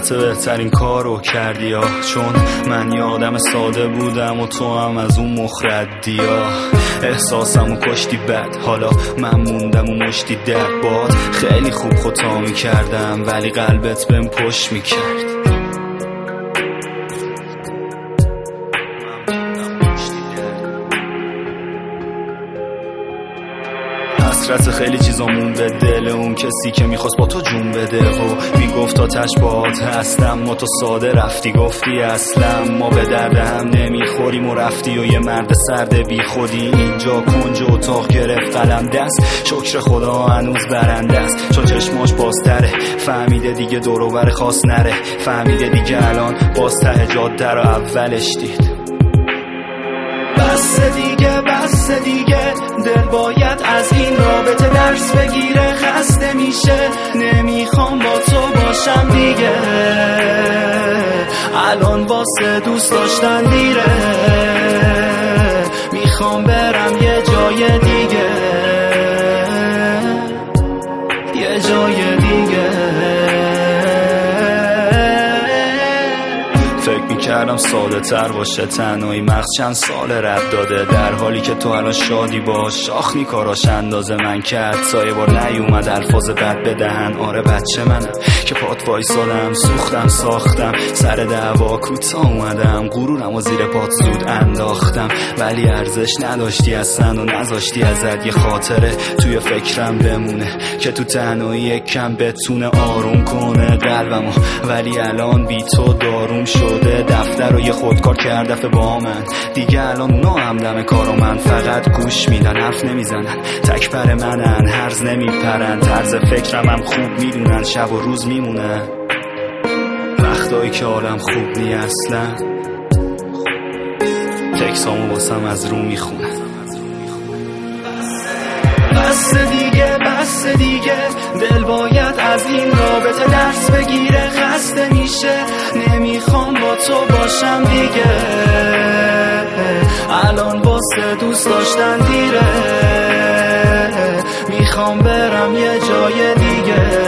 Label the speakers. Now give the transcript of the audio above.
Speaker 1: البته بهترین کارو کردی ها، چون من یادم ساده بودم و تو هم از اون مخردی ها. احساسمو کشتی بد، حالا من موندم و مشتی در باد. خیلی خوب خطا میکردم ولی قلبت بهم پشت میکرد. حسرت خیلی چیزامون به دل اون کسی که میخواست با تو جون بده و میگفت آتش باهات هستم، ما تو ساده رفتی گفتی اصلا ما به درد هم نمیخوریم و رفتی و یه مرد سرد بی خودی اینجا کنج اتاق گرفت قلم دست. شکر خدا هنوز برنده است چون چشماش بازتره، فهمیده دیگه دور و بر خواست نره، فهمیده دیگه الان باز ته جاده رو اولش دید. بس دیگه دل باید از این رابطه درس بگیره، خسته میشه نمیخوام با تو باشم دیگه، الان واسه دوست داشتن دیره، میخوام برم یه جای دیگه، یه جای دیگه. فکر میکردم ساده تر باشه تنهایی، مغز چند سال رد داده در حالی که تو الان شادی باش. شاخ میکاراش اندازه من کرد تا یه بار نیومد الفاظ بد بدهن. آره بچه منم که پات وایسادم، سوختم ساختم سر دعوا کوتاه اومدم، غرورم و زیر پات زود انداختم ولی ارزش نداشتی اصلا و نذاشتی ازت یه خاطره توی فکرم بمونه که تو تنهایی یک کم بتونه آروم کنه قلبمو. ولی الان بی تو داروم شده، دفتر رو یه خودکار کرده با من دیگه، الان اونا هم دم کارو من فقط گوش میدن حرف نمیزنن، تک پر منن هرز نمیپرن، طرز فکرم هم خوب میدونن شب و روز میمونه وقتایی که حالم خوب نی اصلا، تکسامو واسم از رو میخونن. بس دیگه دل باید از این رابطه درس بگیره، خسته میشه نمیخوام با تو باشم دیگه، الان واسه دوست داشتن دیره، میخوام برم یه جای دیگه.